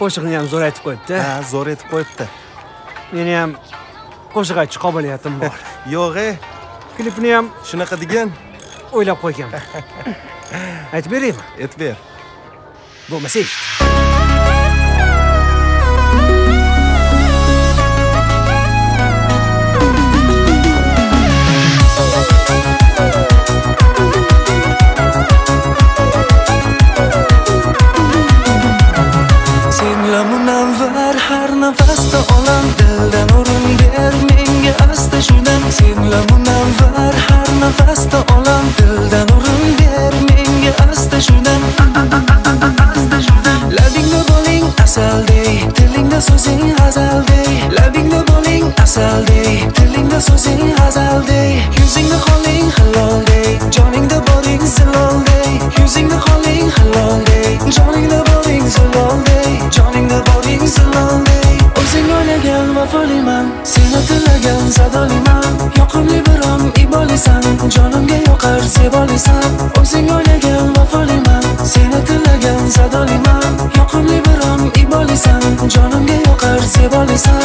qo'shiqni ham zo'r aytib qo'yibdi. Ha, zo'r aytib qo'yibdi. Meni ham qo'shiq aytish qobiliyatim bor. Yo'q-e, Klipni ham shunaqa degan. o'ylab qo'yganman. Aytib beraymi? Aytib ber. Bo'lmasa eshit. Senla munavvar har nafasda olam dildan o'rin ber menga asta shundan senla munavvar har nafasda olam dildan o'rin ber menga asta shundan labingda bo'ling asaldey tilingda so'zing g'azaldey labingda bo'ling asaldey tilingda so'zing g'azaldey yuzingda qoling haloldey joningda boring ziloldey yuzingda qoling haloldey joningda boring ziloldey joningda boring ziloldey o'zing o'ylagan vafoliman seni tilagan sadoliman yoqimli birom ibolisan jonimga yoqar zebolisan o'zing o'ylagan vafoliman seni tilagan sadoliman yoqimli birom ibolisan jonimga yoqar zebolisan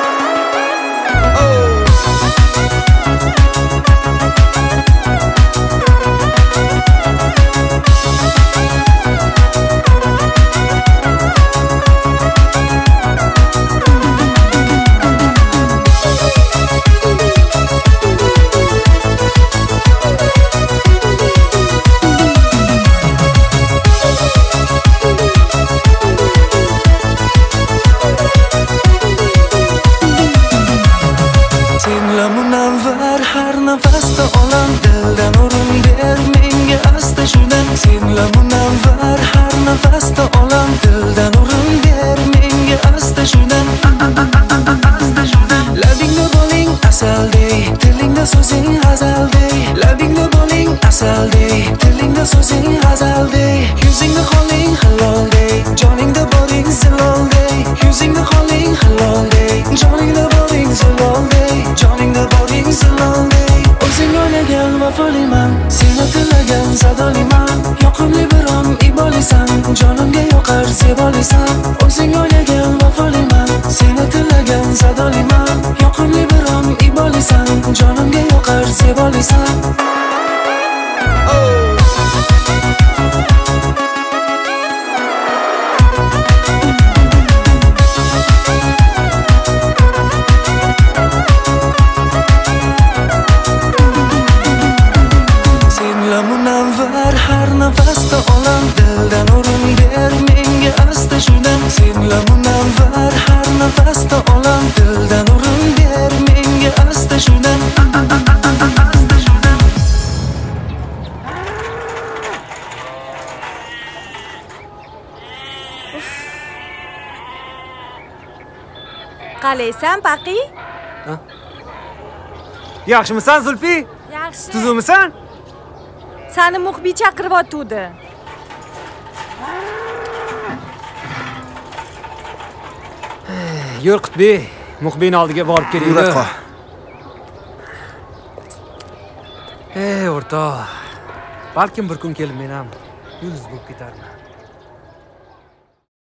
senla munavvar har nafasda olam dildan o'rin ber menga asta shundan senla munavvar har nafasda olam dildan o'rin ber menga asta shundan labingda bo'ling asaldey tilingda so'zing g'azaldey labingda bo'ling asaldey tilingda so'zing g'azaldey yuzingda qoling haloldey joningda boring ziloldey yuzingda qoling haloldey joningda boring ziloldey joningda boring ziloldey o'zing o'ylagan vafoliman seni tilagan sadoliman yoqimli birom ibolisan jonimga yoqar zebolisan o'zing o'ylagan vafoliman seni tilagan sadoliman yoqimli birom ibolisan jonimga yoqar zebolisan senla munavvar har nafasda olam dildan o'rin ber menga asta shundan senla munavvar har nafasda olam dildan o'rin ber menga asta shundan Qalaysan, Paqi? Yaxshimisan, Zulfi? Yaxshi. Tuzukmisan? Seni muxbiy chaqiryotdi. Yur Qutbiy, muxbiyning oldiga borib kelaylik. Yuraqa. O'rtoq. Balkim bir kun kelib men ham yulduz bo'lib ketarman.